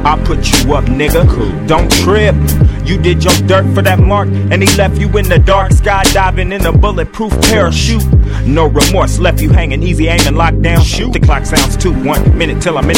I put you up, nigga. Cool. Don't trip. You did your dirt for that mark, and he left you in the dark, skydiving in a bulletproof parachute. No remorse, left you hanging, easy aiming, lockdown. Shoot. The clock sounds 2, 1 minute till I'm in.